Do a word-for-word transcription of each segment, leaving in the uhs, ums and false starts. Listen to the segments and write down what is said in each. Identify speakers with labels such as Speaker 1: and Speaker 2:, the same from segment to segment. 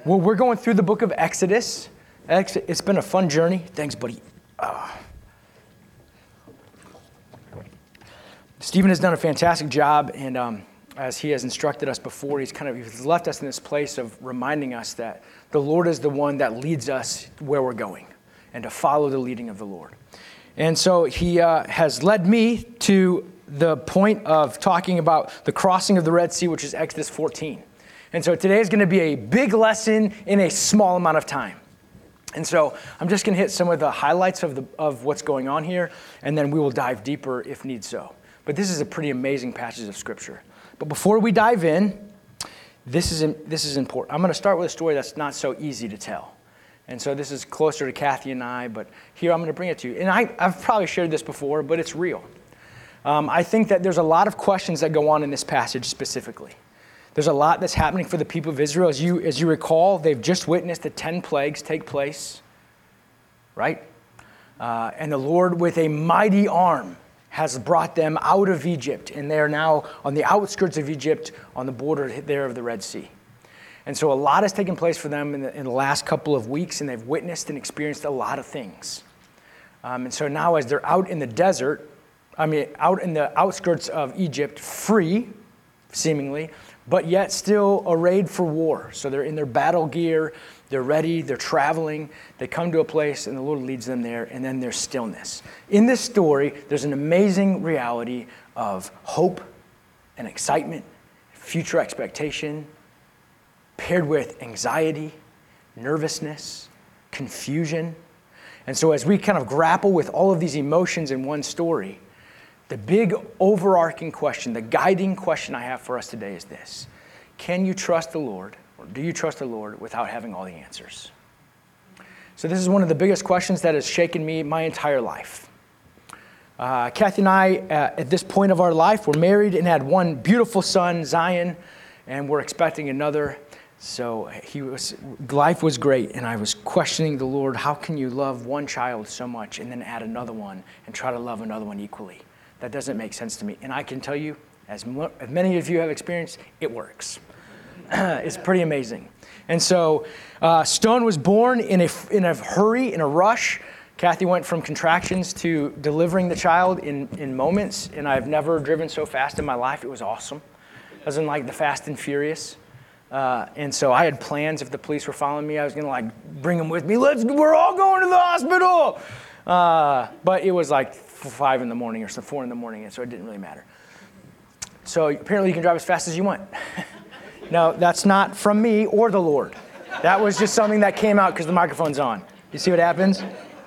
Speaker 1: Well, we're going through the book of Exodus. It's been a fun journey. Thanks, buddy. Uh, Stephen has done a fantastic job, and um, as he has instructed us before, he's kind of he's left us in this place of reminding us that the Lord is the one that leads us where we're going, and to follow the leading of the Lord. And so he uh, has led me to the point of talking about the crossing of the Red Sea, which is Exodus fourteen. And so today is going to be a big lesson in a small amount of time. And so I'm just going to hit some of the highlights of the of what's going on here, and then we will dive deeper if need so. But this is a pretty amazing passage of Scripture. But before we dive in, this is this is important. I'm going to start with a story that's not so easy to tell. And so this is closer to Kathy and I, but here I'm going to bring it to you. And I, I've probably shared this before, but it's real. Um, I think that there's a lot of questions that go on in this passage specifically. There's a lot that's happening for the people of Israel. As you, as you recall, they've just witnessed the ten plagues take place, right? Uh, and the Lord, with a mighty arm, has brought them out of Egypt, and they are now on the outskirts of Egypt, on the border there of the Red Sea. And so a lot has taken place for them in the, in the last couple of weeks, and they've witnessed and experienced a lot of things. Um, and so now as they're out in the desert, I mean, out in the outskirts of Egypt, free, seemingly, but yet still arrayed for war. So they're in their battle gear, they're ready, they're traveling, they come to a place and the Lord leads them there, and then there's stillness. In this story, there's an amazing reality of hope and excitement, future expectation, paired with anxiety, nervousness, confusion. And so as we kind of grapple with all of these emotions in one story, the big overarching question, the guiding question I have for us today is this: can you trust the Lord, or do you trust the Lord without having all the answers? So this is one of the biggest questions that has shaken me my entire life. Uh, Kathy and I, uh, at this point of our life, were married and had one beautiful son, Zion, and we're expecting another. So he was, life was great, and I was questioning the Lord, how can you love one child so much and then add another one and try to love another one equally? That doesn't make sense to me. And I can tell you, as, mo- as many of you have experienced, it works. It's pretty amazing. And so uh, Stone was born in a, in a hurry, in a rush. Kathy went from contractions to delivering the child in, in moments, and I've never driven so fast in my life. It was awesome. It wasn't like the Fast and Furious. Uh, and so I had plans. If the police were following me, I was going to like bring them with me. Let's, we're all going to the hospital. Uh, but it was like five in the morning or so, four in the morning, and so it didn't really matter. So apparently you can drive as fast as you want. No, that's not from me or the Lord. That was just something that came out because the microphone's on. You see what happens?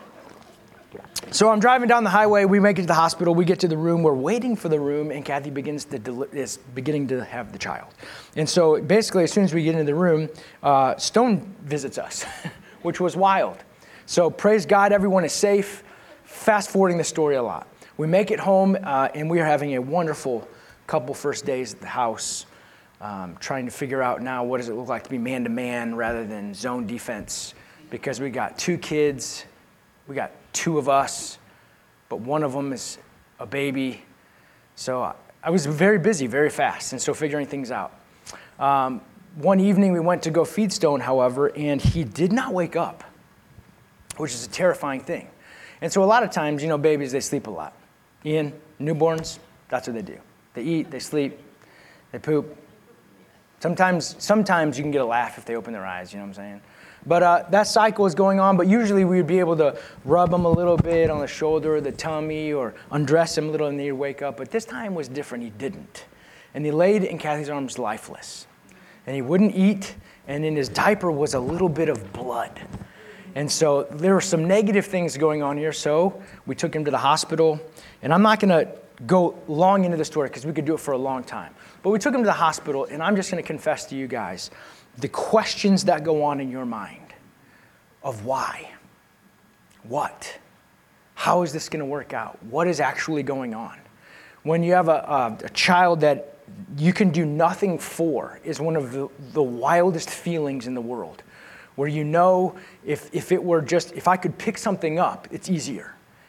Speaker 1: So I'm driving down the highway. We make it to the hospital. We get to the room. We're waiting for the room, and Kathy begins to deli- is beginning to have the child. And so basically, as soon as we get into the room, uh, Stone visits us, which was wild. So praise God, everyone is safe. Fast forwarding the story a lot. We make it home, uh, and we are having a wonderful couple first days at the house, um, trying to figure out now what does it look like to be man-to-man rather than zone defense, because we got two kids, we got two of us, but one of them is a baby. So I was very busy, very fast, and so figuring things out. Um, one evening we went to go feed Stone, however, and he did not wake up, which is a terrifying thing. And so a lot of times, you know, babies, they sleep a lot. Ian, newborns, that's what they do. They eat, they sleep, they poop. Sometimes sometimes you can get a laugh if they open their eyes, you know what I'm saying? But uh, that cycle is going on, but usually we would be able to rub them a little bit on the shoulder or the tummy or undress him a little and he'd wake up. But this time was different. He didn't. And he laid in Kathy's arms lifeless. And he wouldn't eat, and in his diaper was a little bit of blood. And so there were some negative things going on here, so we took him to the hospital. And I'm not going to go long into the story because we could do it for a long time. But we took him to the hospital, and I'm just going to confess to you guys the questions that go on in your mind of why, what, how is this going to work out, what is actually going on. When you have a, a, a child that you can do nothing for is one of the, the wildest feelings in the world. Where you know if, if it were just, if I could pick something up, it's easier.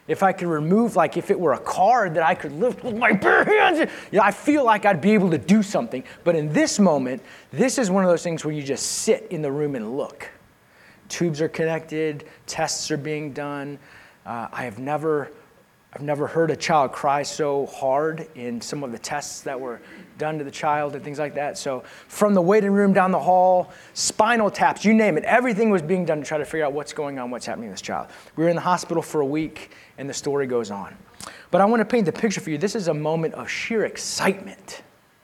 Speaker 1: If I could remove, like if it were a car that I could lift with my bare hands, you know, I feel like I'd be able to do something. But in this moment, this is one of those things where you just sit in the room and look. Tubes are connected, tests are being done. Uh, I have never, I've never heard a child cry so hard in some of the tests that were done to the child and things like that. So from the waiting room down the hall, spinal taps, you name it, everything was being done to try to figure out what's going on, what's happening to this child. We were in the hospital for a week, and the story goes on. But I want to paint the picture for you. This is a moment of sheer excitement.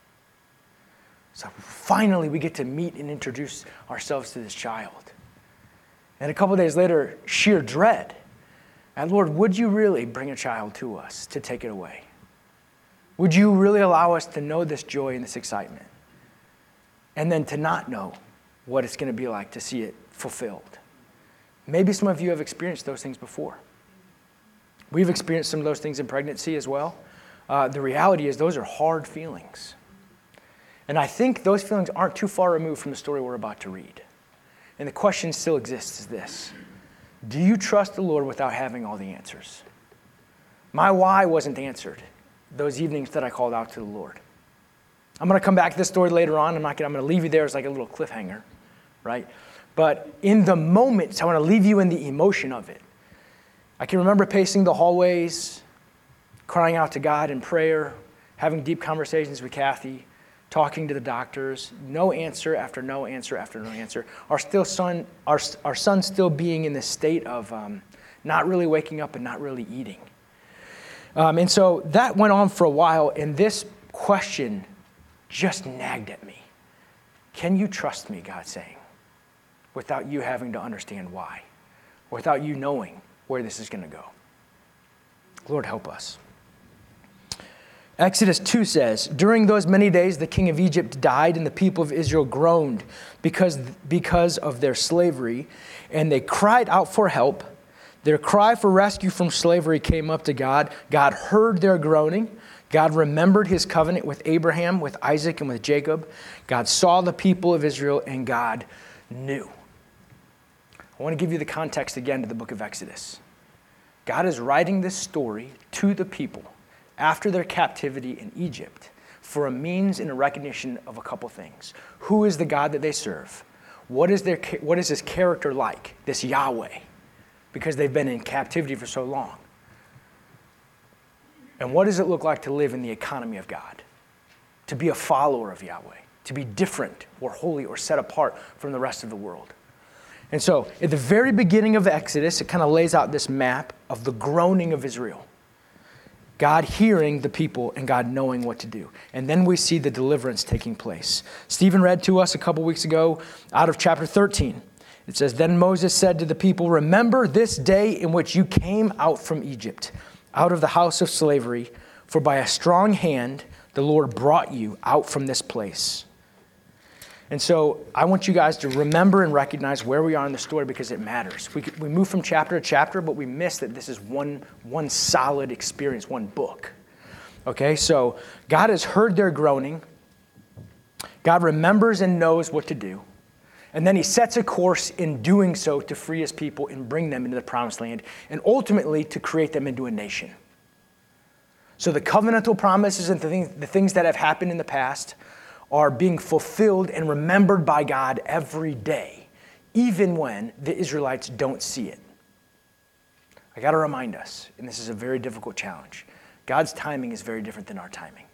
Speaker 1: So finally, we get to meet and introduce ourselves to this child. And a couple of days later, sheer dread. And Lord, would you really bring a child to us to take it away? Would you really allow us to know this joy and this excitement? And then to not know what it's going to be like to see it fulfilled. Maybe some of you have experienced those things before. We've experienced some of those things in pregnancy as well. Uh, the reality is those are hard feelings. And I think those feelings aren't too far removed from the story we're about to read. And the question still exists is this. Do you trust the Lord without having all the answers? My why wasn't answered those evenings that I called out to the Lord. I'm going to come back to this story later on. I'm not going, I'm going to leave you there as like a little cliffhanger, right? But in the moment, I want to leave you in the emotion of it. I can remember pacing the hallways, crying out to God in prayer, having deep conversations with Kathy, talking to the doctors, no answer after no answer after no answer. Our still son, our, our son still being in this state of um, not really waking up and not really eating. Um, and so that went on for a while, and this question just nagged at me. Can you trust me, God's saying, without you having to understand why, without you knowing where this is going to go? Lord, help us. Exodus two says, during those many days, the king of Egypt died, and the people of Israel groaned because, because of their slavery, and they cried out for help. Their cry for rescue from slavery came up to God. God heard their groaning. God remembered his covenant with Abraham, with Isaac, and with Jacob. God saw the people of Israel, and God knew. I want to give you the context again to the book of Exodus. God is writing this story to the people after their captivity in Egypt for a means and a recognition of a couple things. Who is the God that they serve? What is their, what is his character like, this Yahweh? Because they've been in captivity for so long. And what does it look like to live in the economy of God? To be a follower of Yahweh, to be different or holy or set apart from the rest of the world. And so at the very beginning of Exodus, it kind of lays out this map of the groaning of Israel. God hearing the people and God knowing what to do. And then we see the deliverance taking place. Stephen read to us a couple weeks ago out of chapter thirteen. It says, then Moses said to the people, remember this day in which you came out from Egypt, out of the house of slavery, for by a strong hand the Lord brought you out from this place. And so I want you guys to remember and recognize where we are in the story because it matters. We, we move from chapter to chapter, but we miss that this is one, one solid experience, one book. Okay, so God has heard their groaning. God remembers and knows what to do. And then he sets a course in doing so to free his people and bring them into the promised land and ultimately to create them into a nation. So the covenantal promises and the things, the things that have happened in the past are being fulfilled and remembered by God every day, even when the Israelites don't see it. I got to remind us, and this is a very difficult challenge, God's timing is very different than our timing.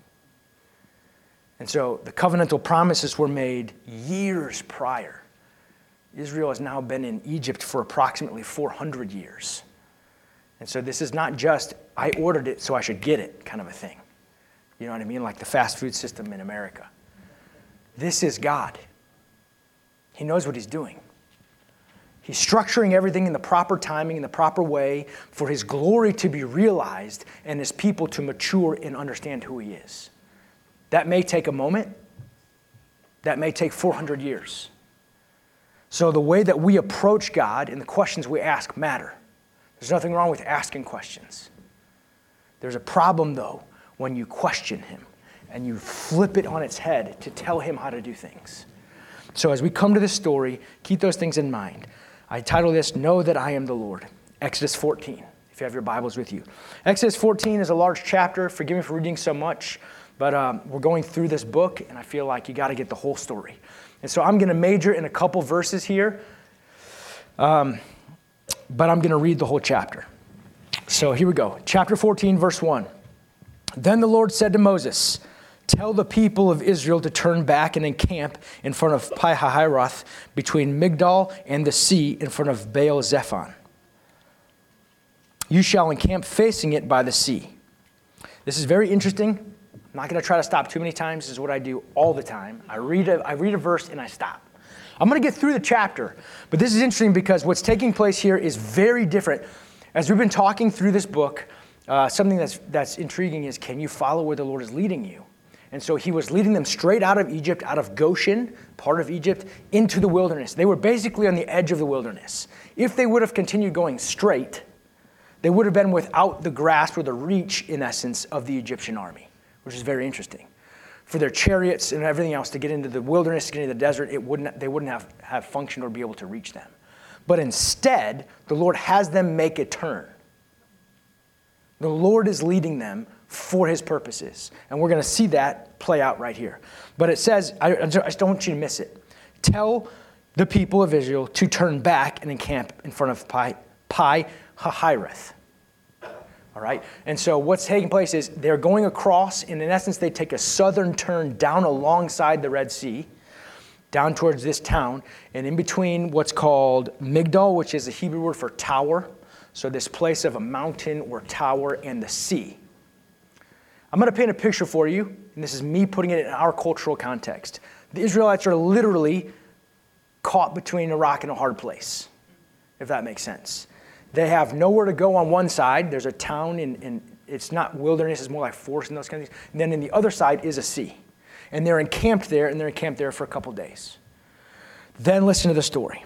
Speaker 1: And so the covenantal promises were made years prior. Israel has now been in Egypt for approximately four hundred years. And so this is not just, I ordered it so I should get it kind of a thing. You know what I mean? Like the fast food system in America. This is God. He knows what he's doing. He's structuring everything in the proper timing, in the proper way for his glory to be realized and his people to mature and understand who he is. That may take a moment. That may take four hundred years. So the way that we approach God and the questions we ask matter. There's nothing wrong with asking questions. There's a problem, though, when you question him and you flip it on its head to tell him how to do things. So as we come to this story, keep those things in mind. I title this, Know That I Am the Lord, Exodus fourteen. if you have your Bibles with you. Exodus fourteen is a large chapter. Forgive me for reading so much, but um, we're going through this book, and I feel like you got to get the whole story. And so I'm going to major in a couple verses here, um, but I'm going to read the whole chapter. So here we go. Chapter fourteen, verse one. Then the Lord said to Moses, tell the people of Israel to turn back and encamp in front of Pi-hahiroth between Migdal and the sea in front of Baal-zephon. You shall encamp facing it by the sea. This is very interesting. I'm not going to try to stop too many times. This is what I do all the time. I read a, I read a verse and I stop. I'm going to get through the chapter, but this is interesting because what's taking place here is very different. As we've been talking through this book, uh, something that's, that's intriguing is, can you follow where the Lord is leading you? And so he was leading them straight out of Egypt, out of Goshen, part of Egypt, into the wilderness. They were basically on the edge of the wilderness. If they would have continued going straight, they would have been without the grasp or the reach, in essence, of the Egyptian army, which is very interesting. For their chariots and everything else to get into the wilderness, to get into the desert, it wouldn't, they wouldn't have, have functioned or be able to reach them. But instead, the Lord has them make a turn. The Lord is leading them for his purposes. And we're going to see that play out right here. But it says, I, I just don't want you to miss it. Tell the people of Israel to turn back and encamp in front of Pi, Pi-hahiroth. All right? And so what's taking place is they're going across, and in essence, they take a southern turn down alongside the Red Sea, down towards this town, and in between what's called Migdal, which is a Hebrew word for tower, so this place of a mountain or tower, and the sea. I'm going to paint a picture for you, and this is me putting it in our cultural context. The Israelites are literally caught between a rock and a hard place, if that makes sense. They have nowhere to go on one side. There's a town, and in, in, it's not wilderness, it's more like forest and those kind of things. And then in the other side is a sea. And they're encamped there, and they're encamped there for a couple days. Then listen to the story.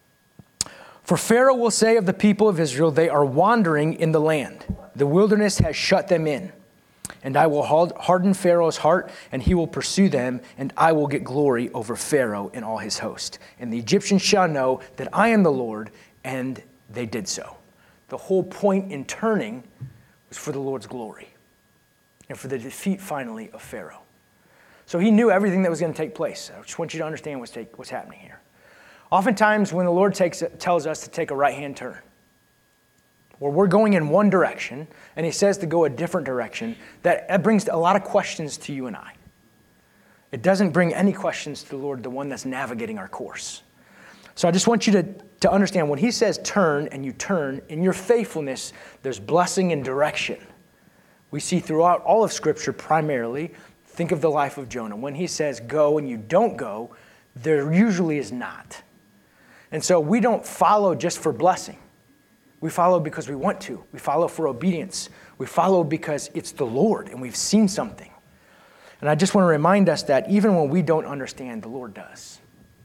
Speaker 1: For Pharaoh will say of the people of Israel, they are wandering in the land. The wilderness has shut them in. And I will harden Pharaoh's heart, and he will pursue them, and I will get glory over Pharaoh and all his host. And the Egyptians shall know that I am the Lord, and they did so. The whole point in turning was for the Lord's glory and for the defeat, finally, of Pharaoh. So he knew everything that was going to take place. I just want you to understand what's, take, what's happening here. Oftentimes, when the Lord takes, tells us to take a right-hand turn, where we're going in one direction, and he says to go a different direction, that, that brings a lot of questions to you and I. It doesn't bring any questions to the Lord, the one that's navigating our course. So I just want you to, to understand, when he says turn, and you turn, in your faithfulness, there's blessing and direction. We see throughout all of Scripture primarily, think of the life of Jonah. When he says go and you don't go, there usually is not. And so we don't follow just for blessing. We follow because we want to. We follow for obedience. We follow because it's the Lord and we've seen something. And I just want to remind us that even when we don't understand, the Lord does.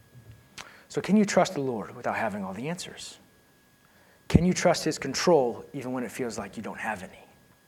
Speaker 1: So can you trust the Lord without having all the answers? Can you trust his control even when it feels like you don't have any?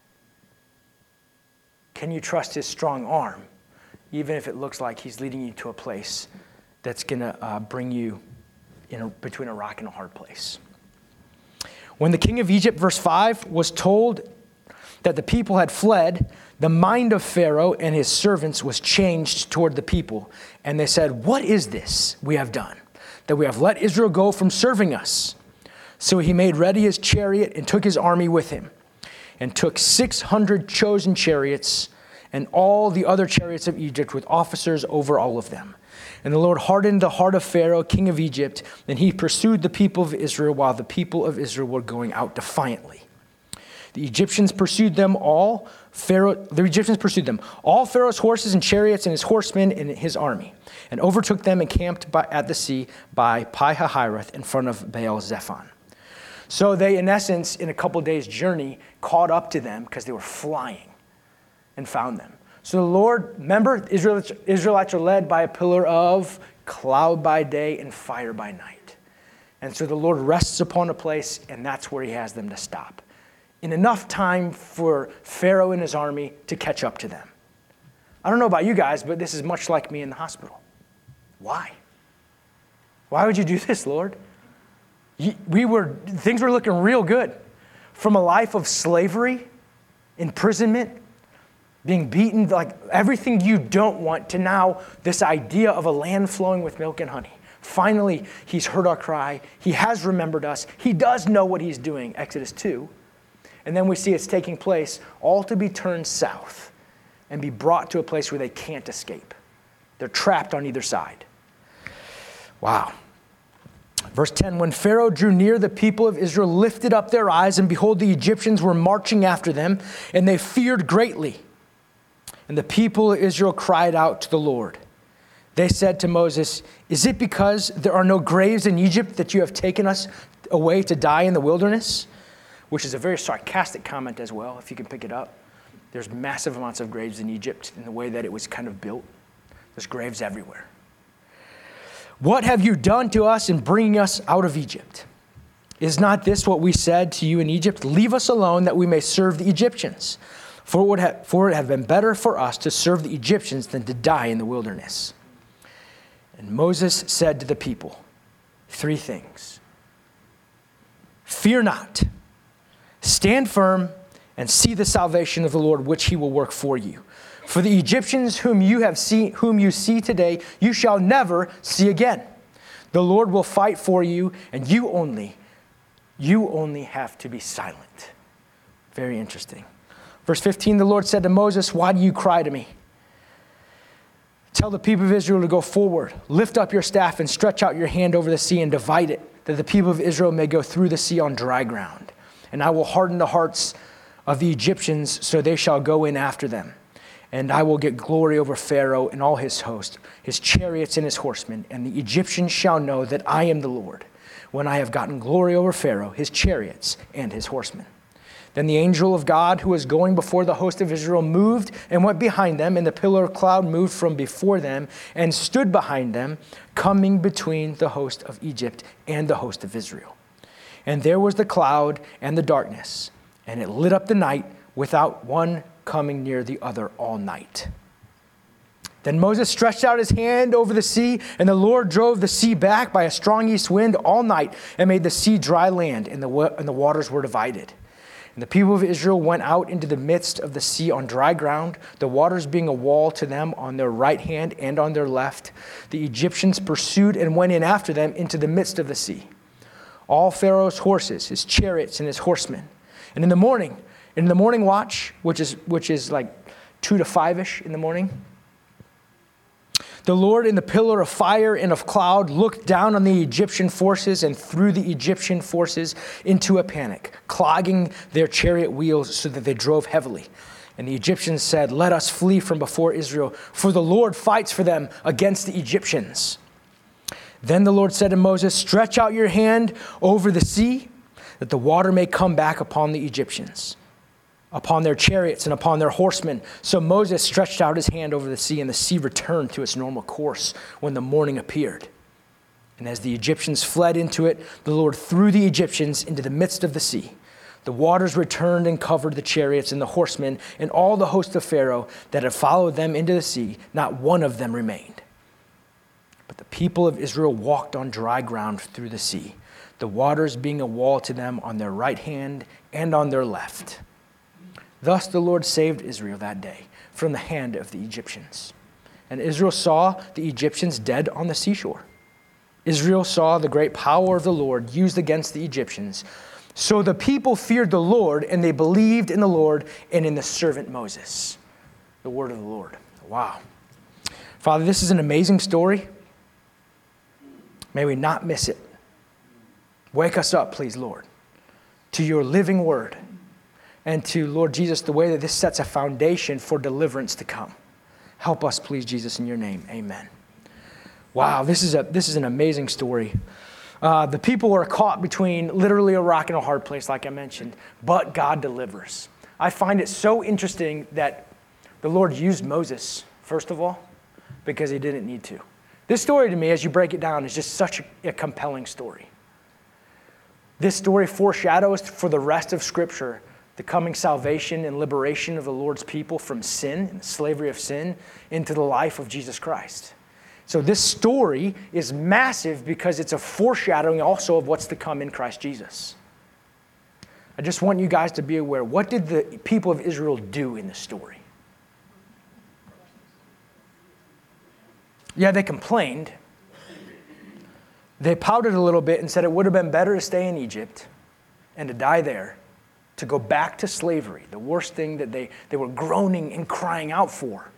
Speaker 1: Can you trust his strong arm even if it looks like he's leading you to a place that's going to uh, bring you in a, between a rock and a hard place? When the king of Egypt, verse five, was told that the people had fled, the mind of Pharaoh and his servants was changed toward the people. And they said, what is this we have done, that we have let Israel go from serving us? So he made ready his chariot and took his army with him, and took six hundred chosen chariots and all the other chariots of Egypt with officers over all of them. And the Lord hardened the heart of Pharaoh, king of Egypt, and he pursued the people of Israel while the people of Israel were going out defiantly. The Egyptians pursued them all. Pharaoh, the Egyptians pursued them, all Pharaoh's horses and chariots and his horsemen and his army, and overtook them and camped by, at the sea by Pi-hahiroth in front of Baal-zephon. So they, in essence, in a couple days' journey, caught up to them because they were flying and found them. So the Lord, remember, Israelites, Israelites are led by a pillar of cloud by day and fire by night. And so the Lord rests upon a place, and that's where he has them to stop, in enough time for Pharaoh and his army to catch up to them. I don't know about you guys, but this is much like me in the hospital. Why? Why would you do this, Lord? We were, things were looking real good. from a life of slavery, imprisonment, being beaten, like everything you don't want, to now this idea of a land flowing with milk and honey. Finally, he's heard our cry. He has remembered us. He does know what he's doing, Exodus two. And then we see it's taking place, all to be turned south and be brought to a place where they can't escape. They're trapped on either side. Wow. Verse ten, when Pharaoh drew near, the people of Israel lifted up their eyes, and behold, the Egyptians were marching after them, and they feared greatly. And the people of Israel cried out to the Lord. They said to Moses, is it because there are no graves in Egypt that you have taken us away to die in the wilderness? Which is a very sarcastic comment as well, if you can pick it up. There's massive amounts of graves in Egypt in the way that it was kind of built. There's graves everywhere. What have you done to us in bringing us out of Egypt? Is not this what we said to you in Egypt? Leave us alone that we may serve the Egyptians. For it would have, for it have been better for us to serve the Egyptians than to die in the wilderness. And Moses said to the people, three things. Fear not, stand firm, and see the salvation of the Lord, which he will work for you. For the Egyptians whom you have seen, whom you see today, you shall never see again. The Lord will fight for you, and you only, you only have to be silent. Very interesting. Verse fifteen, the Lord said to Moses, why do you cry to me? Tell the people of Israel to go forward. Lift up your staff and stretch out your hand over the sea and divide it, that the people of Israel may go through the sea on dry ground. And I will harden the hearts of the Egyptians, so they shall go in after them. And I will get glory over Pharaoh and all his host, his chariots and his horsemen. And the Egyptians shall know that I am the Lord, when I have gotten glory over Pharaoh, his chariots, and his horsemen. Then the angel of God who was going before the host of Israel moved and went behind them, and the pillar of cloud moved from before them and stood behind them, coming between the host of Egypt and the host of Israel. And there was the cloud and the darkness, and it lit up the night without one coming near the other all night. Then Moses stretched out his hand over the sea, and the Lord drove the sea back by a strong east wind all night and made the sea dry land, and the, and the waters were divided. And the people of Israel went out into the midst of the sea on dry ground, the waters being a wall to them on their right hand and on their left. The Egyptians pursued and went in after them into the midst of the sea. All Pharaoh's horses, his chariots, and his horsemen. And in the morning, in the morning watch, which is which is like two to five-ish in the morning, the Lord in the pillar of fire and of cloud looked down on the Egyptian forces and threw the Egyptian forces into a panic, clogging their chariot wheels so that they drove heavily. And the Egyptians said, let us flee from before Israel, for the Lord fights for them against the Egyptians. Then the Lord said to Moses, stretch out your hand over the sea, that the water may come back upon the Egyptians, upon their chariots and upon their horsemen. So Moses stretched out his hand over the sea, and the sea returned to its normal course when the morning appeared. And as the Egyptians fled into it, the Lord threw the Egyptians into the midst of the sea. The waters returned and covered the chariots and the horsemen and all the host of Pharaoh that had followed them into the sea. Not one of them remained. But the people of Israel walked on dry ground through the sea, the waters being a wall to them on their right hand and on their left. Thus the Lord saved Israel that day from the hand of the Egyptians. And Israel saw the Egyptians dead on the seashore. Israel saw the great power of the Lord used against the Egyptians. So the people feared the Lord, and they believed in the Lord and in the servant Moses. The word of the Lord. Wow. Father, this is an amazing story. May we not miss it. Wake us up, please, Lord, to your living word. And to, Lord Jesus, the way that this sets a foundation for deliverance to come. Help us, please, Jesus, in your name. Amen. Wow, this is a this is an amazing story. Uh, the people are caught between literally a rock and a hard place, like I mentioned, but God delivers. I find it so interesting that the Lord used Moses, first of all, because he didn't need to. This story to me, as you break it down, is just such a, a compelling story. This story foreshadows for the rest of Scripture the coming salvation and liberation of the Lord's people from sin and the slavery of sin into the life of Jesus Christ. So this story is massive because it's a foreshadowing also of what's to come in Christ Jesus. I just want you guys to be aware. What did the people of Israel do in the story? Yeah, they complained. They pouted a little bit and said it would have been better to stay in Egypt and to die there, to go back to slavery, the worst thing that they, they were groaning and crying out for.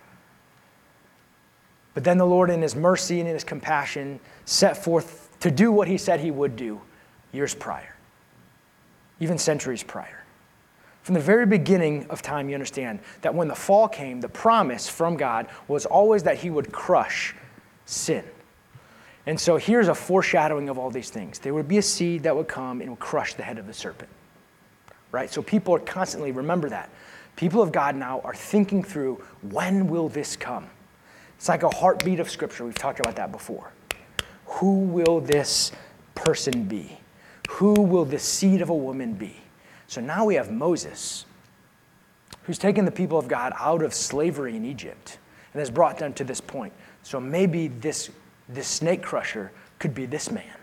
Speaker 1: But then the Lord, in his mercy and in his compassion, set forth to do what he said he would do years prior, even centuries prior. From the very beginning of time, you understand that when the fall came, the promise from God was always that he would crush sin. And so here's a foreshadowing of all these things. There would be a seed that would come and would crush the head of the serpent. Right? So people are constantly, remember that. People of God now are thinking through, when will this come? It's like a heartbeat of Scripture. We've talked about that before. Who will this person be? Who will the seed of a woman be? So now we have Moses, who's taken the people of God out of slavery in Egypt and has brought them to this point. So maybe this This snake crusher could be this man.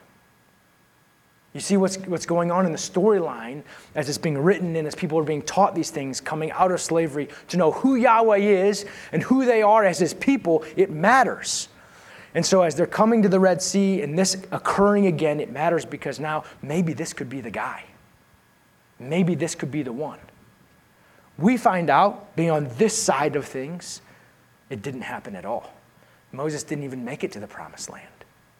Speaker 1: You see what's, what's going on in the storyline as it's being written and as people are being taught these things, coming out of slavery, to know who Yahweh is and who they are as his people. It matters. And so as they're coming to the Red Sea and this occurring again, it matters because now maybe this could be the guy. Maybe this could be the one. We find out, being on this side of things, it didn't happen at all. Moses didn't even make it to the promised land.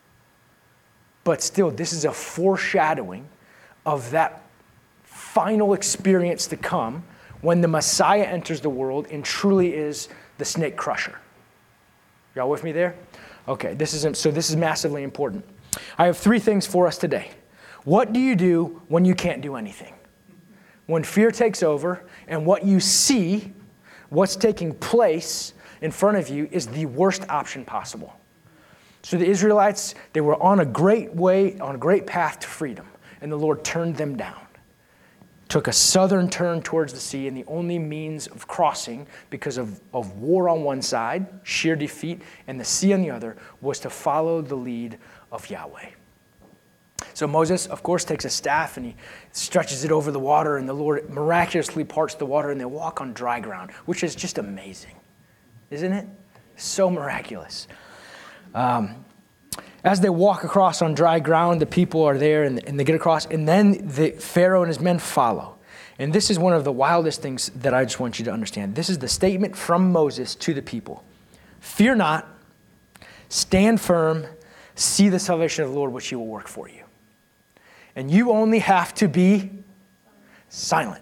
Speaker 1: But still, this is a foreshadowing of that final experience to come when the Messiah enters the world and truly is the snake crusher. Y'all with me there? Okay, this is so this is massively important. I have three things for us today. What do you do when you can't do anything? When fear takes over and what you see, what's taking place in front of you is the worst option possible. So the Israelites, they were on a great way, on a great path to freedom, and the Lord turned them down. Took a southern turn towards the sea, and the only means of crossing, because of, of war on one side, sheer defeat, and the sea on the other, was to follow the lead of Yahweh. So Moses, of course, takes a staff and he stretches it over the water, and the Lord miraculously parts the water, and they walk on dry ground, which is just amazing. Isn't it? So miraculous. Um, as they walk across on dry ground, the people are there and, and they get across, and then the Pharaoh and his men follow. And this is one of the wildest things that I just want you to understand. This is the statement from Moses to the people. Fear not, stand firm, see the salvation of the Lord, which he will work for you. And you only have to be silent.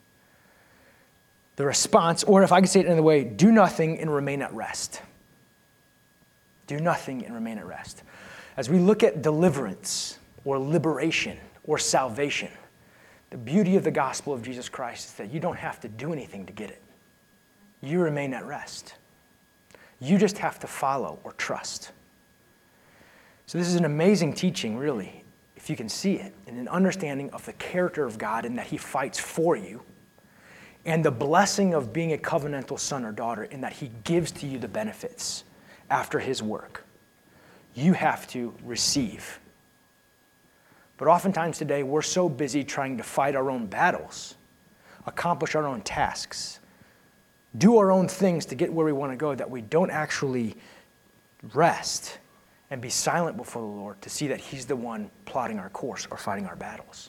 Speaker 1: The response, or if I could say it another way, do nothing and remain at rest. Do nothing and remain at rest. As we look at deliverance or liberation or salvation, the beauty of the gospel of Jesus Christ is that you don't have to do anything to get it. You remain at rest. You just have to follow or trust. So this is an amazing teaching, really, if you can see it, and an understanding of the character of God and that he fights for you, and the blessing of being a covenantal son or daughter in that he gives to you the benefits after his work. You have to receive. But oftentimes today, we're so busy trying to fight our own battles, accomplish our own tasks, do our own things to get where we want to go, that we don't actually rest and be silent before the Lord to see that he's the one plotting our course or fighting our battles.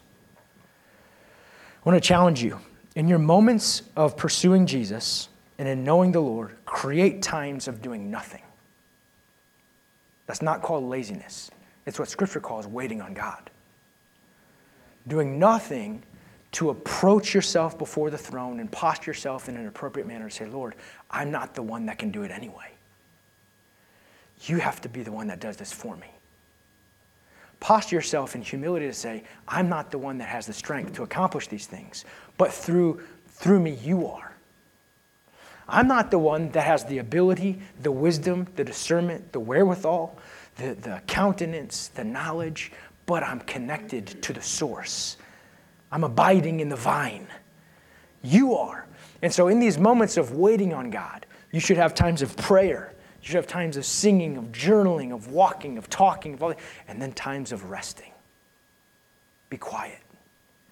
Speaker 1: I want to challenge you. In your moments of pursuing Jesus and in knowing the Lord, create times of doing nothing. That's not called laziness. It's what Scripture calls waiting on God. Doing nothing to approach yourself before the throne and posture yourself in an appropriate manner to say, Lord, I'm not the one that can do it anyway. You have to be the one that does this for me. Posture yourself in humility to say, I'm not the one that has the strength to accomplish these things, but through, through me you are. I'm not the one that has the ability, the wisdom, the discernment, the wherewithal, the, the countenance, the knowledge, but I'm connected to the source. I'm abiding in the vine. You are. And so in these moments of waiting on God, you should have times of prayer. You should have times of singing, of journaling, of walking, of talking, of all that, and then times of resting. Be quiet.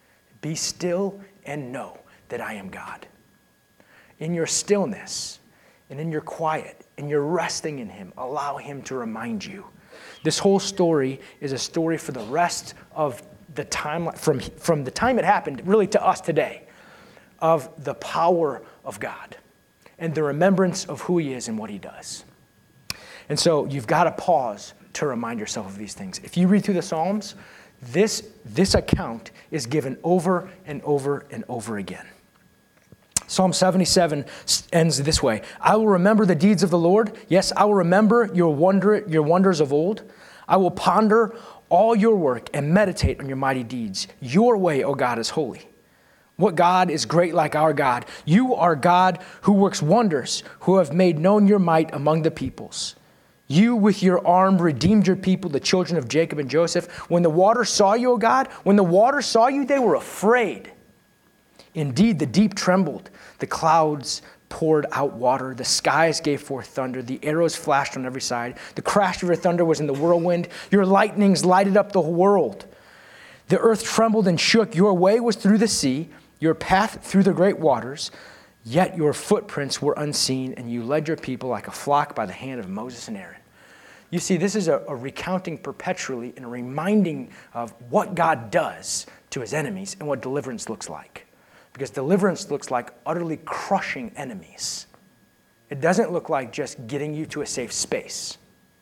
Speaker 1: Be still and know that I am God. In your stillness and in your quiet, and you're resting in him, allow him to remind you. This whole story is a story for the rest of the time, from, from the time it happened, really to us today, of the power of God and the remembrance of who he is and what he does. And so you've got to pause to remind yourself of these things. If you read through the Psalms, this, this account is given over and over and over again. Psalm seventy-seven ends this way. I will remember the deeds of the Lord. Yes, I will remember your wonder, your wonders of old. I will ponder all your work and meditate on your mighty deeds. Your way, O God, is holy. What God is great like our God? You are God who works wonders, who have made known your might among the peoples. You with your arm redeemed your people, the children of Jacob and Joseph. When the waters saw you, O God, when the waters saw you, they were afraid. Indeed, the deep trembled. The clouds poured out water. The skies gave forth thunder. The arrows flashed on every side. The crash of your thunder was in the whirlwind. Your lightnings lighted up the whole world. The earth trembled and shook. Your way was through the sea, your path through the great waters. Yet your footprints were unseen, and you led your people like a flock by the hand of Moses and Aaron. You see, this is a, a recounting perpetually and a reminding of what God does to his enemies and what deliverance looks like. Because deliverance looks like utterly crushing enemies. It doesn't look like just getting you to a safe space.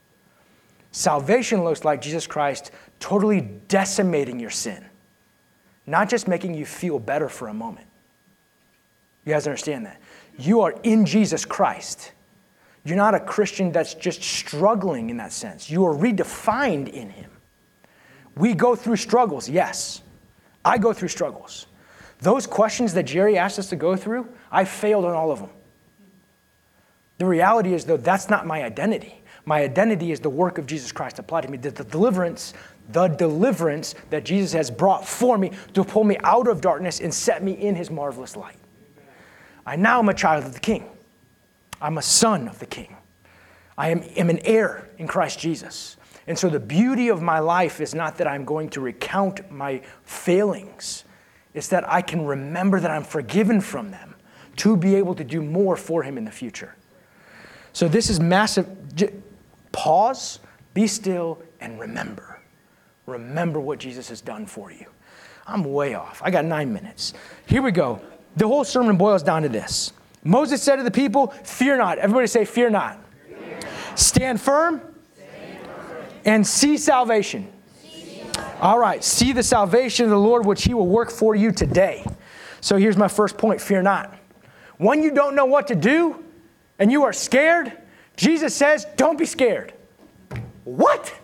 Speaker 1: Salvation looks like Jesus Christ totally decimating your sin, not just making you feel better for a moment. You guys understand that? You are in Jesus Christ. You're not a Christian that's just struggling in that sense. You are redefined in him. We go through struggles, yes. I go through struggles. Those questions that Jerry asked us to go through, I failed on all of them. The reality is, though, that's not my identity. My identity is the work of Jesus Christ applied to me. The, the deliverance, the deliverance that Jesus has brought for me to pull me out of darkness and set me in his marvelous light. I now am a child of the King. I'm a son of the King. I am, am an heir in Christ Jesus. And so the beauty of my life is not that I'm going to recount my failings. It's that I can remember that I'm forgiven from them to be able to do more for him in the future. So this is massive. Pause, be still, and remember. Remember what Jesus has done for you. I'm way off. I got nine minutes. Here we go. The whole sermon boils down to this. Moses said to the people, fear not. Everybody say, fear not. Fear. Stand firm, Stand firm. And see salvation. All right, see the salvation of the Lord, which he will work for you today. So here's my first point, fear not. When you don't know what to do and you are scared, Jesus says, don't be scared. What?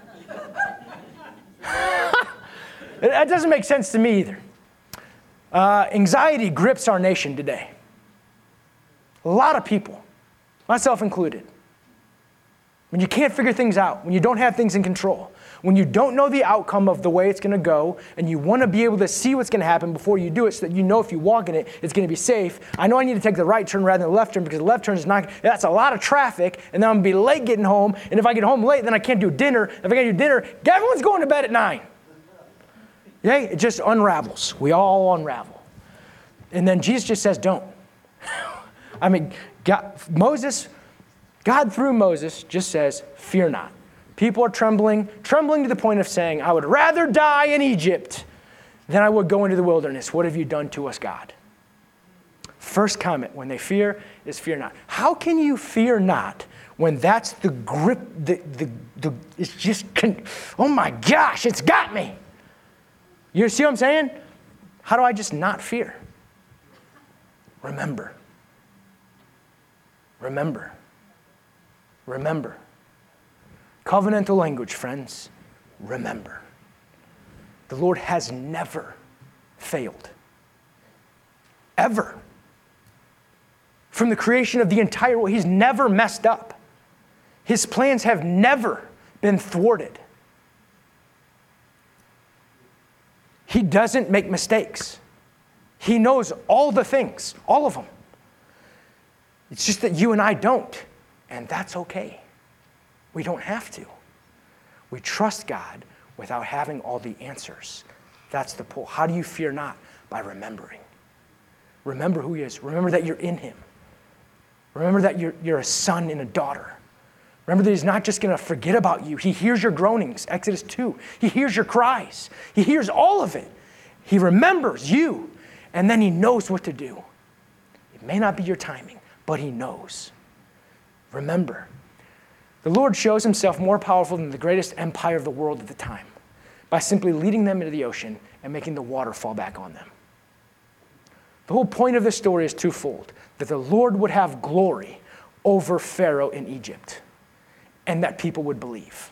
Speaker 1: That doesn't make sense to me either. Uh, anxiety grips our nation today. A lot of people, myself included. When you can't figure things out, when you don't have things in control, when you don't know the outcome of the way it's going to go, and you want to be able to see what's going to happen before you do it so that you know if you walk in it, it's going to be safe. I know I need to take the right turn rather than the left turn because the left turn is not, that's a lot of traffic, and then I'm going to be late getting home, and if I get home late, then I can't do dinner. If I can't do dinner, everyone's going to bed at nine. Okay? It just unravels. We all unravel. And then Jesus just says, don't. I mean, God, Moses, God through Moses just says, fear not. People are trembling, trembling to the point of saying, I would rather die in Egypt than I would go into the wilderness. What have you done to us, God? First comment when they fear is fear not. How can you fear not when that's the grip, the, the, the it's just, con- oh my gosh, it's got me. You see what I'm saying? How do I just not fear? Remember. Remember. Remember. Covenantal language, friends. Remember. The Lord has never failed. Ever. From the creation of the entire world, he's never messed up. His plans have never been thwarted. He doesn't make mistakes. He knows all the things, all of them. It's just that you and I don't, and that's okay. We don't have to. We trust God without having all the answers. That's the pull. How do you fear not? By remembering. Remember who he is. Remember that you're in him. Remember that you're, you're a son and a daughter. Remember that he's not just going to forget about you. He hears your groanings, Exodus two. He hears your cries. He hears all of it. He remembers you, and then he knows what to do. It may not be your timing, but he knows. Remember, the Lord shows himself more powerful than the greatest empire of the world at the time by simply leading them into the ocean and making the water fall back on them. The whole point of this story is twofold, that the Lord would have glory over Pharaoh in Egypt, and that people would believe.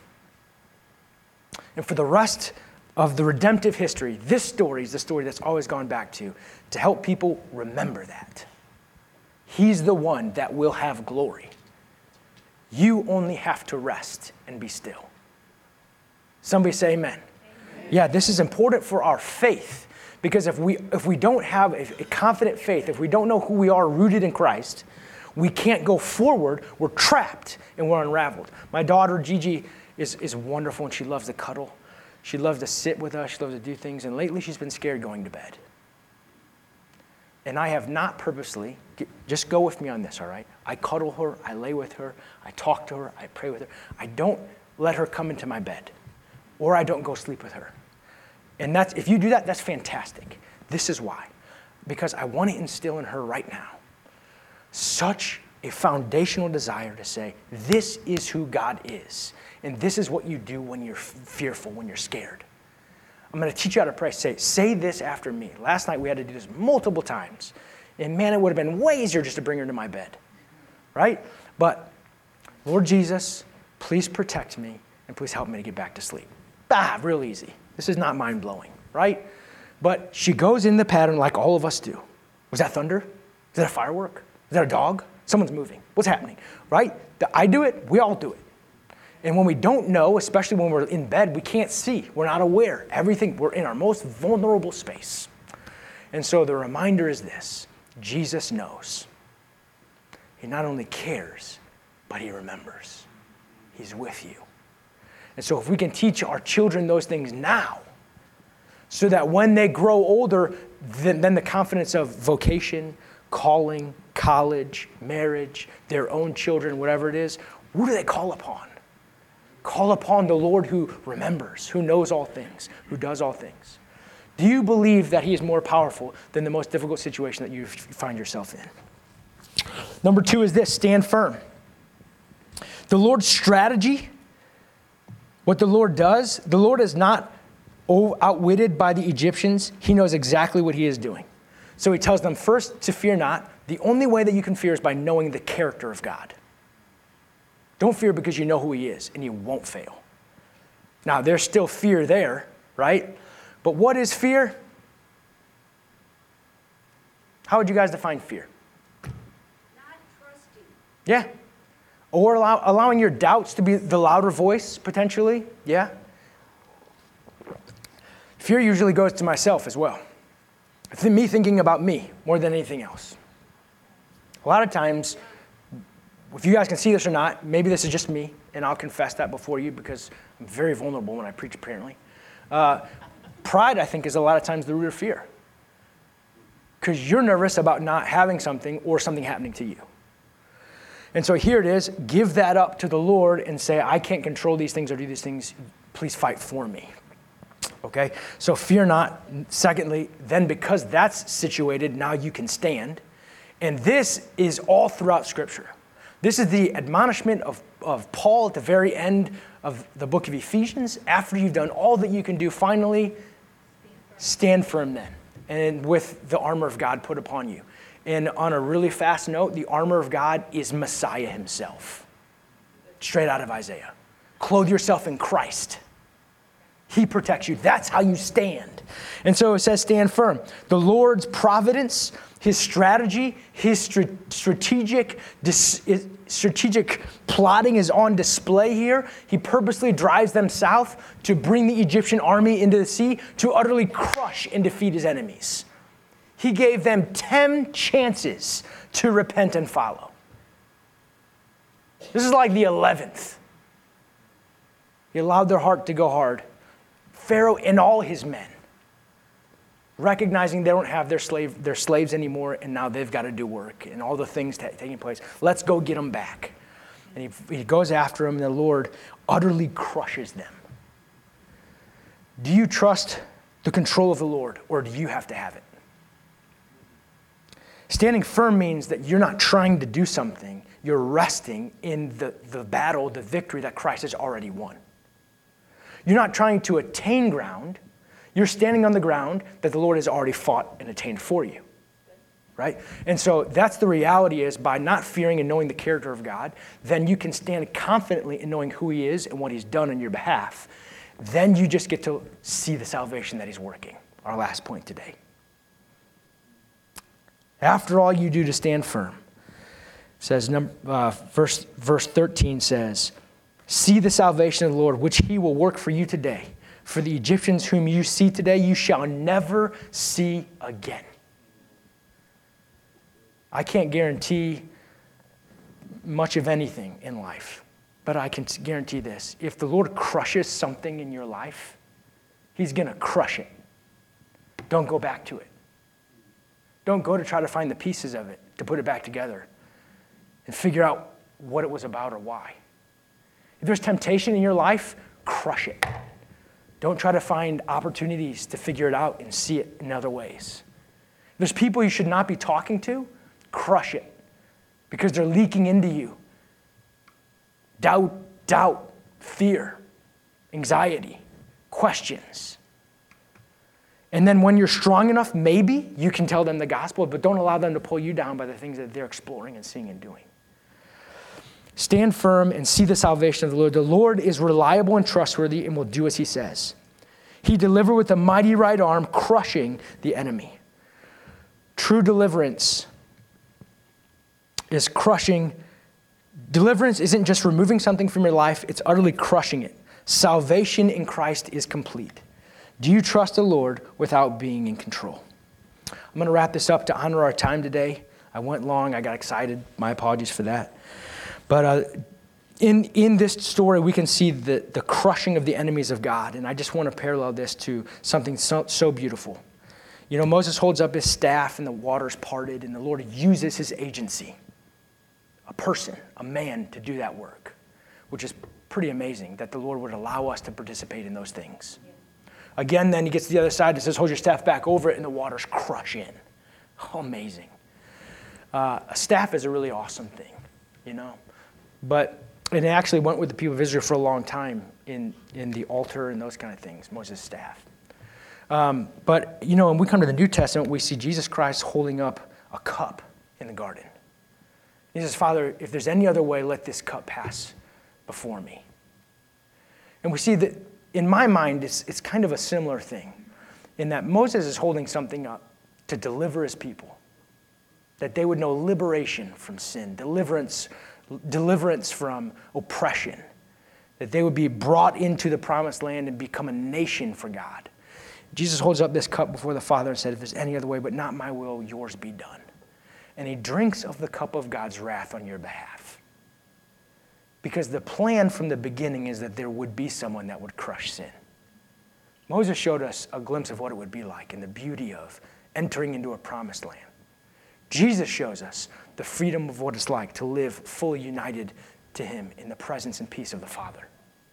Speaker 1: And for the rest of the redemptive history, this story is the story that's always gone back to, to help people remember that. He's the one that will have glory. You only have to rest and be still. Somebody say amen. Amen. Yeah, this is important for our faith, because if we if we don't have a, a confident faith, if we don't know who we are rooted in Christ, we can't go forward. We're trapped and we're unraveled. My daughter, Gigi, is, is wonderful, and she loves to cuddle. She loves to sit with us. She loves to do things. And lately, she's been scared going to bed. And I have not purposely, just go with me on this, all right? I cuddle her. I lay with her. I talk to her. I pray with her. I don't let her come into my bed, or I don't go sleep with her. And that's if you do that, that's fantastic. This is why. Because I want to instill in her right now such a foundational desire to say, this is who God is. And this is what you do when you're fearful, when you're scared. I'm going to teach you how to pray. Say, say this after me. Last night we had to do this multiple times. And man, it would have been way easier just to bring her to my bed. Right? But, Lord Jesus, please protect me and please help me to get back to sleep. Ah, real easy. This is not mind-blowing, right? But she goes in the pattern like all of us do. Was that thunder? Is that a firework? Is that a dog? Someone's moving. What's happening? Right? I do it. We all do it. And when we don't know, especially when we're in bed, we can't see. We're not aware. Everything, we're in our most vulnerable space. And so the reminder is this. Jesus knows. He not only cares, but he remembers. He's with you. And so if we can teach our children those things now, so that when they grow older, then, then the confidence of vocation, calling, college, marriage, their own children, whatever it is, who do they call upon? Call upon the Lord who remembers, who knows all things, who does all things. Do you believe that he is more powerful than the most difficult situation that you find yourself in? Number two is this, stand firm. The Lord's strategy, what the Lord does, the Lord is not outwitted by the Egyptians. He knows exactly what he is doing. So he tells them first to fear not. The only way that you can fear is by knowing the character of God. Don't fear because you know who he is and you won't fail. Now, there's still fear there, right? But what is fear? How would you guys define fear?
Speaker 2: Not trusting.
Speaker 1: Yeah. Or allow, allowing your doubts to be the louder voice, potentially. Yeah. Fear usually goes to myself as well. It's me thinking about me more than anything else. A lot of times, if you guys can see this or not, maybe this is just me, and I'll confess that before you because I'm very vulnerable when I preach, apparently. Uh, pride, I think, is a lot of times the root of fear. Because you're nervous about not having something or something happening to you. And so here it is, give that up to the Lord and say, I can't control these things or do these things. Please fight for me. Okay? So fear not. Secondly, then because that's situated, now you can stand. And this is all throughout Scripture. This is the admonishment of, of Paul at the very end of the book of Ephesians. After you've done all that you can do, finally, stand firm then. And with the armor of God put upon you. And on a really fast note, the armor of God is Messiah himself. Straight out of Isaiah. Clothe yourself in Christ. He protects you. That's how you stand. And so it says stand firm. The Lord's providence, his strategy, his strategic, strategic plotting is on display here. He purposely drives them south to bring the Egyptian army into the sea to utterly crush and defeat his enemies. He gave them ten chances to repent and follow. This is like the eleventh. He allowed their heart to go hard. Pharaoh and all his men recognizing they don't have their slave, their slaves anymore, and now they've got to do work and all the things ta- taking place. Let's go get them back. And he, he goes after them, and the Lord utterly crushes them. Do you trust the control of the Lord, or do you have to have it? Standing firm means that you're not trying to do something. You're resting in the, the battle, the victory that Christ has already won. You're not trying to attain ground. You're standing on the ground that the Lord has already fought and attained for you. Right? And so that's the reality is by not fearing and knowing the character of God, then you can stand confidently in knowing who he is and what he's done on your behalf. Then you just get to see the salvation that he's working. Our last point today. After all you do to stand firm, says uh, verse, verse thirteen says, see the salvation of the Lord, which he will work for you today. For the Egyptians whom you see today, you shall never see again. I can't guarantee much of anything in life, but I can guarantee this. If the Lord crushes something in your life, he's going to crush it. Don't go back to it. Don't go to try to find the pieces of it to put it back together and figure out what it was about or why. If there's temptation in your life, crush it. Don't try to find opportunities to figure it out and see it in other ways. If there's people you should not be talking to, crush it because they're leaking into you. Doubt, doubt, fear, anxiety, questions. And then when you're strong enough, maybe you can tell them the gospel, but don't allow them to pull you down by the things that they're exploring and seeing and doing. Stand firm and see the salvation of the Lord. The Lord is reliable and trustworthy and will do as he says. He delivered with a mighty right arm, crushing the enemy. True deliverance is crushing. Deliverance isn't just removing something from your life, it's utterly crushing it. Salvation in Christ is complete. Do you trust the Lord without being in control? I'm going to wrap this up to honor our time today. I went long. I got excited. My apologies for that. But uh, in, in this story, we can see the, the crushing of the enemies of God. And I just want to parallel this to something so, so beautiful. You know, Moses holds up his staff and the waters parted, and the Lord uses his agency, a person, a man, to do that work, which is pretty amazing that the Lord would allow us to participate in those things. Again, then he gets to the other side and says, hold your staff back over it, and the waters crush in. Oh, amazing. Uh, a staff is a really awesome thing, you know. But it actually went with the people of Israel for a long time in, in the altar and those kind of things, Moses' staff. Um, but, you know, when we come to the New Testament, we see Jesus Christ holding up a cup in the garden. He says, Father, if there's any other way, let this cup pass before me. And we see that, in my mind, it's, it's kind of a similar thing in that Moses is holding something up to deliver his people, that they would know liberation from sin, deliverance, deliverance from oppression, that they would be brought into the promised land and become a nation for God. Jesus holds up this cup before the Father and said, if there's any other way, but not my will, yours be done. And he drinks of the cup of God's wrath on your behalf. Because the plan from the beginning is that there would be someone that would crush sin. Moses showed us a glimpse of what it would be like and the beauty of entering into a promised land. Jesus shows us the freedom of what it's like to live fully united to him in the presence and peace of the Father.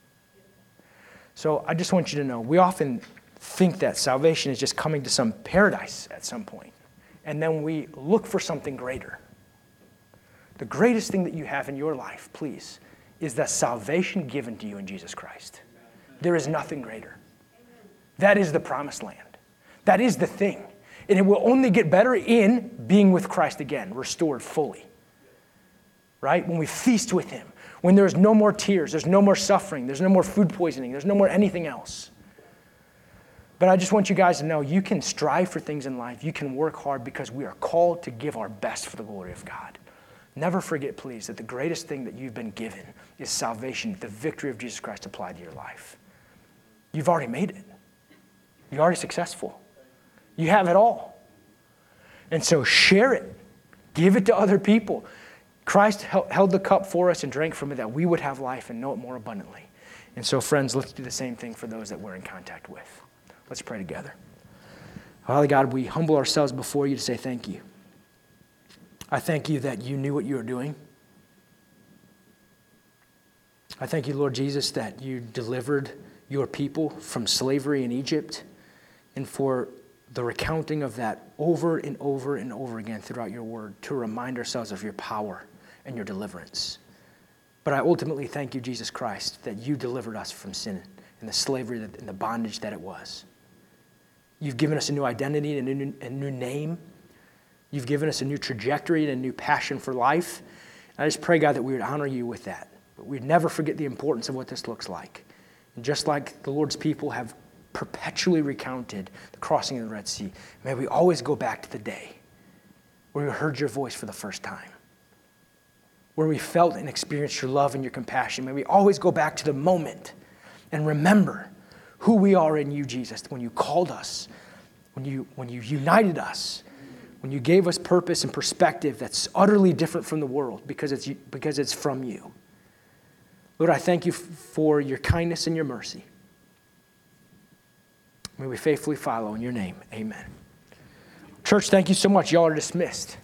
Speaker 1: So I just want you to know, we often think that salvation is just coming to some paradise at some point, and then we look for something greater. The greatest thing that you have in your life, please, is the salvation given to you in Jesus Christ. There is nothing greater. That is the promised land. That is the thing. And it will only get better in being with Christ again, restored fully. Right? When we feast with him, when there's no more tears, there's no more suffering, there's no more food poisoning, there's no more anything else. But I just want you guys to know you can strive for things in life. You can work hard because we are called to give our best for the glory of God. Never forget, please, that the greatest thing that you've been given is salvation, the victory of Jesus Christ applied to your life. You've already made it. You're already successful. You have it all. And so share it. Give it to other people. Christ held the cup for us and drank from it that we would have life and know it more abundantly. And so, friends, let's do the same thing for those that we're in contact with. Let's pray together. Father God, we humble ourselves before you to say thank you. I thank you that you knew what you were doing. I thank you, Lord Jesus, that you delivered your people from slavery in Egypt, and for the recounting of that over and over and over again throughout your word to remind ourselves of your power and your deliverance. But I ultimately thank you, Jesus Christ, that you delivered us from sin and the slavery and the bondage that it was. You've given us a new identity and a new, a new name. You've given us a new trajectory and a new passion for life. And I just pray, God, that we would honor you with that. But we'd never forget the importance of what this looks like. And just like the Lord's people have perpetually recounted the crossing of the Red Sea, may we always go back to the day where we heard your voice for the first time, where we felt and experienced your love and your compassion. May we always go back to the moment and remember who we are in you, Jesus, when you called us, when you, when you united us, when you gave us purpose and perspective that's utterly different from the world because it's, because it's from you. Lord, I thank you for your kindness and your mercy. May we faithfully follow in your name. Amen. Church, thank you so much. Y'all are dismissed.